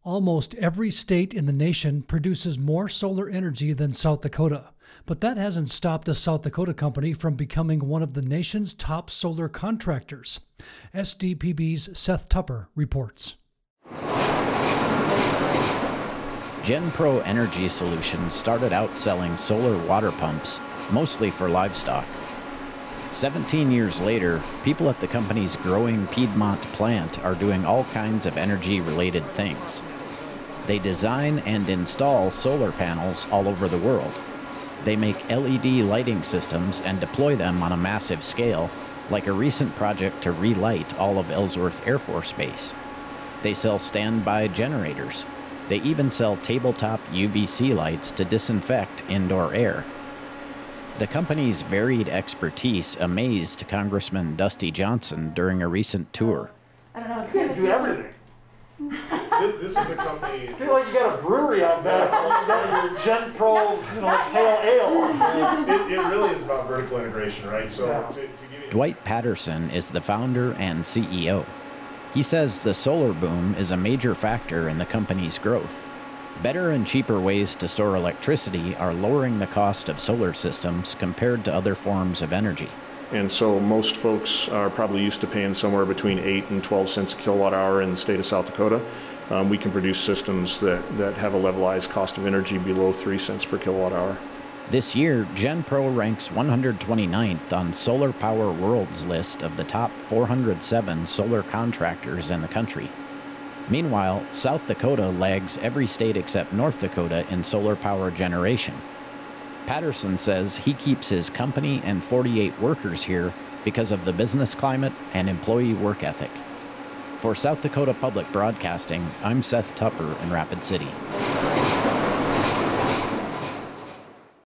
Almost every state in the nation produces more solar energy than South Dakota, but that hasn't stopped a South Dakota company from becoming one of the nation's top solar contractors. SDPB's Seth Tupper reports. GenPro Energy Solutions started out selling solar water pumps, mostly for livestock. 17 years later, people at the company's growing Piedmont plant are doing all kinds of energy-related things. They design and install solar panels all over the world. They make LED lighting systems and deploy them on a massive scale, like a recent project to relight all of Ellsworth Air Force Base. They sell standby generators. They even sell tabletop UVC lights to disinfect indoor air. The company's varied expertise amazed Congressman Dusty Johnson during a recent tour. I don't know. You guys do everything. This is a company. I feel like you got a brewery out there. You got your GenPro, pale ale. It really is about vertical integration, right? So Yeah. to give you Dwight Patterson is the founder and CEO. He says the solar boom is a major factor in the company's growth. Better and cheaper ways to store electricity are lowering the cost of solar systems compared to other forms of energy. And so most folks are probably used to paying somewhere between 8 and 12 cents a kilowatt hour in the state of South Dakota. We can produce systems that have a levelized cost of energy below 3 cents per kilowatt hour. This year, GenPro ranks 129th on Solar Power World's list of the top 407 solar contractors in the country. Meanwhile, South Dakota lags every state except North Dakota in solar power generation. Patterson says he keeps his company and 48 workers here because of the business climate and employee work ethic. For South Dakota Public Broadcasting, I'm Seth Tupper in Rapid City.